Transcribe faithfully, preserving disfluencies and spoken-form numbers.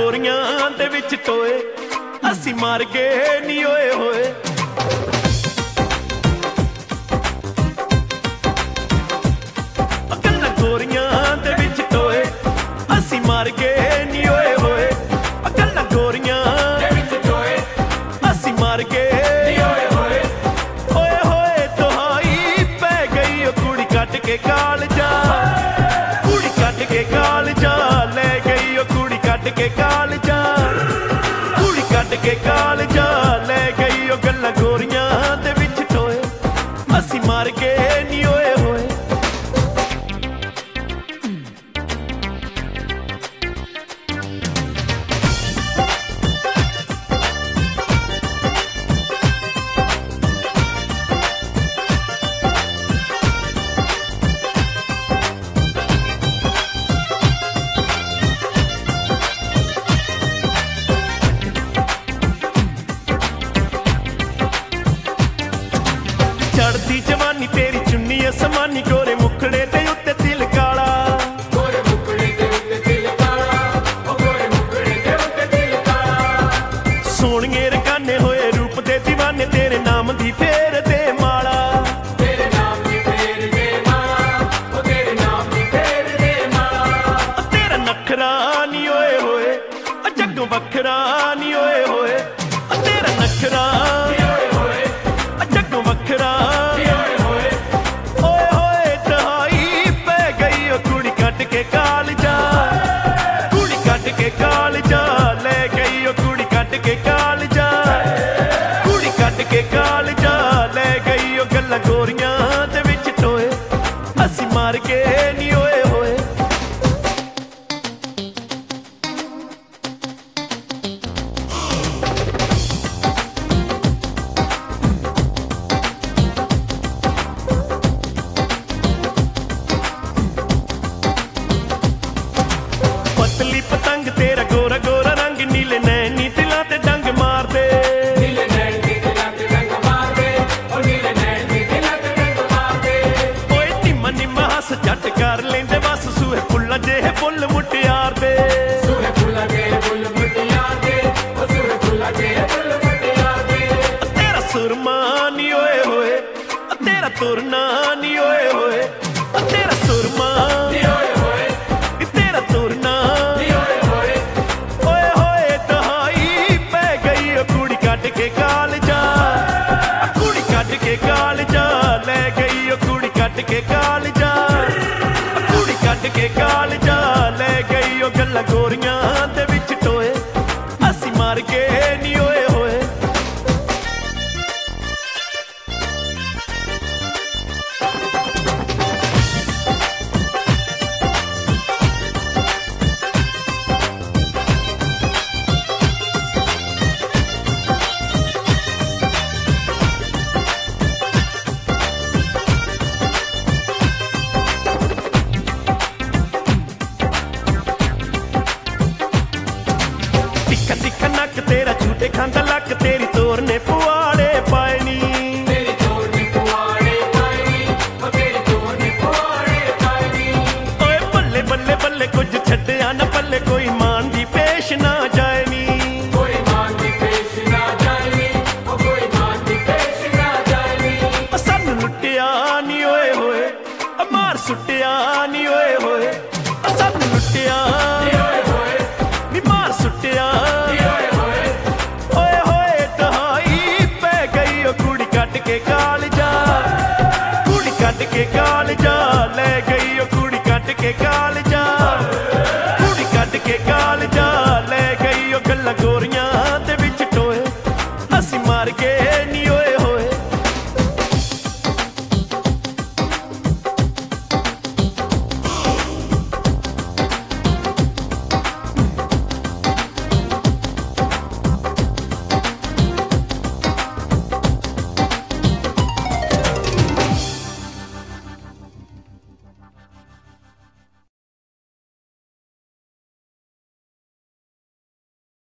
गोरियां दे विच टोए असी मार गए नी ओए होए। गल्लां गोरियां दे विच टोए असी मार गए नी ओए होए। गल्लां गोरियां दे विच टोए असी मार गए नी ओए होए। ओए होए दुहाई पै गई ओ कुड़ी कट के कालजा, कुड़ी कट के कालजा ले गई ओ कुड़ी कट के कालजा, कुड़ी कट के कालजा ले गई ओ। गल्लां गोरियां दे विच टोए असी मार गए नी ओए होए। चढ़ती जवानी तेरी चुन्नी असमानी, गोरे मुखड़े ते उत्ते तिल काला, गोरे मुखड़े ते उत्ते तिल काला, ओ गोरे मुखड़े ते उत्ते तिल काला। सोहणिए रकाने होए रूप दे दीवाने, तेरे नाम दी फेर दे माला, तेरे नाम दी फेर दे माला, ओ तेरे नाम दी फेर दे माला। तेरा नखरा नी ओए होए जग्गों वखरा नी ओए होए। तेरा नखरा जग्गों वखरा ओए होए दहाई पै गई ओ कुड़ी कट के कालजा, कुड़ी कट के कालजा ले गई ओ कुड़ी कट के कालजा, कुड़ी कट के कालजा ले गई ओ। गल्लां गोरियां दे विच टोए असी मार गए नी ओए होए। पतली पतंग तेरा गोरा गोरा रंग, नीले नैनी दिलां ते डंग मार दे, नीले नैनी दिलां ते डंग मार दे, ओ नीले नैनी दिलां ते डंग मार दे। ओए निम्मा निम्मा हस जट कर लेंदे बस, सूहे फुल्लां जेहे फुल मुटियार दे, सूहे फुल्लां जेहे फुल मुटियार दे, ओ सूहे फुल्लां जेहे फुल मुटियार दे। तेरा सुरमा नी ओए होए तेरा तुरना नी ओए होए। तेरा सुरमा नी ओए होए तेरा तुरना नी ओए होए। ओए होए दहाई पै गई ओ कुड़ी कट के कालजा, कुड़ी कट के कालजा ले गई ओ कुड़ी कट के कालजा, कुड़ी कट के कालजा ले गई ओ। गल्लां गोरियां दे विच टोए असी मार गए नी ओए होए। तिक्खा तिक्खा नक तेरा झूठे खांदा लक, तेरी तोर ने पुआड़े पाए नी, तेरी तोर ने पुआड़े पाए नी, ओ तेरी तोर ने पुआड़े पाए नी। ओए बल्ले बल्ले बल्ले कुछ छड्डिया ना पल्ले, कोई मान दी पेश ना जाए नी, कोई मान दी पेश ना जाए नी, ओ कोई मान दी पेश ना जाए नी। ओ सानू लुट्टिया नी ओए होए मार सुट्टिया नी ओए होए। ओ सानू लुट्टिया नी ओए होए नी मार सुट्टिया नी ओए होए। ओए होए दहाई पै गई ओ कुड़ी कट के कालजा, कुड़ी कट के कालजा ले गई